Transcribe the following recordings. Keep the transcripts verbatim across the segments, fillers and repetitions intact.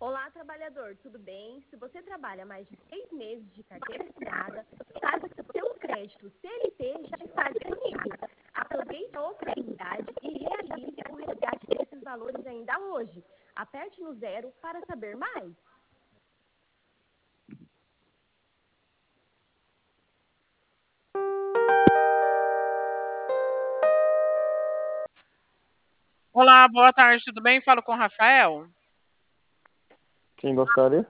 Olá, trabalhador, tudo bem? Se você trabalha mais de seis meses de carteira assinada, saiba que seu crédito C L T já está disponível. Aproveite a oportunidade e realize o resgate desses valores ainda hoje. Aperte no zero para saber mais. Olá, boa tarde, tudo bem? Falo com o Rafael. Quem gostaria?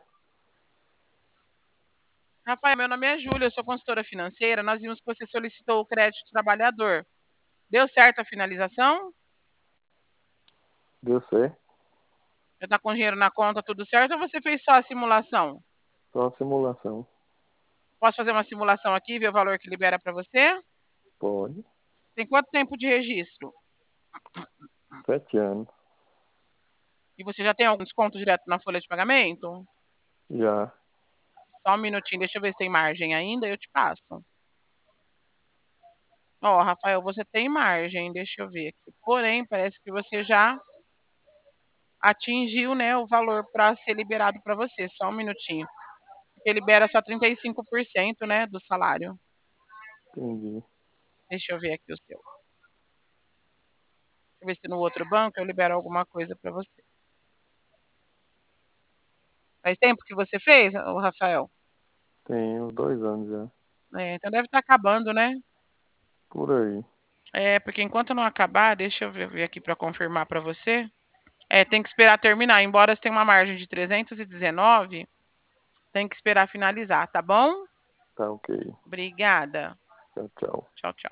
Rafael, meu nome é Júlia, eu sou consultora financeira. Nós vimos que você solicitou o crédito trabalhador. Deu certo a finalização? Deu certo. Já está com dinheiro na conta, tudo certo? Ou você fez só a simulação? Só uma simulação. Posso fazer uma simulação aqui e ver o valor que libera para você? Pode. Tem quanto tempo de registro? Sete anos. E você já tem algum desconto direto na folha de pagamento? Já. Só um minutinho, deixa eu ver se tem margem ainda, eu te passo. Ó, Rafael, você tem margem, deixa eu ver aqui. Porém, parece que você já atingiu, né, o valor para ser liberado para você. Só um minutinho. Porque libera só trinta e cinco por cento, né, do salário. Entendi. Deixa eu ver aqui o seu. Deixa eu ver se no outro banco eu libero alguma coisa para você. Faz tempo que você fez, o Rafael? Tem uns dois anos já. É, então deve estar acabando, né? Por aí. É, porque enquanto não acabar, deixa eu ver, ver aqui para confirmar para você. É, tem que esperar terminar. Embora você tenha uma margem de trezentos e dezenove, tem que esperar finalizar, tá bom? Tá ok. Obrigada. Tchau, tchau. Tchau, tchau.